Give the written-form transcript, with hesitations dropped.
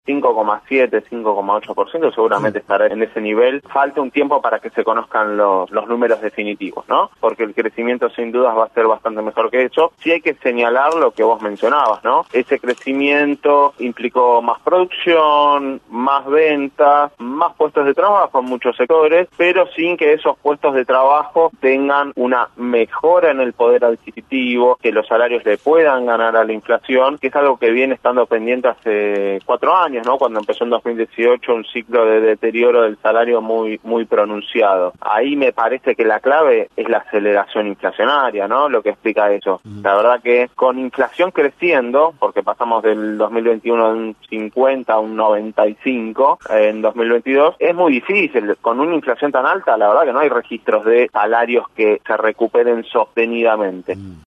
5,7, 5,8%, seguramente estará en ese nivel. Falta un tiempo para que se conozcan los números definitivos, ¿no? Porque el crecimiento sin dudas va a ser bastante mejor que eso. Sí hay que señalar lo que vos mencionabas, ¿no? Ese crecimiento implicó más producción, más ventas, más puestos de trabajo en muchos sectores, pero sin que esos puestos de trabajo tengan una mejora en el poder adquisitivo, que los salarios le puedan ganar a la inflación, que es algo que viene estando pendiente hace 4 años, ¿no? Cuando empezó en 2018 un ciclo de deterioro del salario muy pronunciado. Ahí me parece que la clave es la aceleración inflacionaria, ¿no? Lo que explica eso. La verdad que con inflación creciendo, porque pasamos del 2021 de un 50 a un 95 en 2022, es muy difícil. Con una inflación tan alta, la verdad que no hay registros de salarios que se recuperen sostenidamente.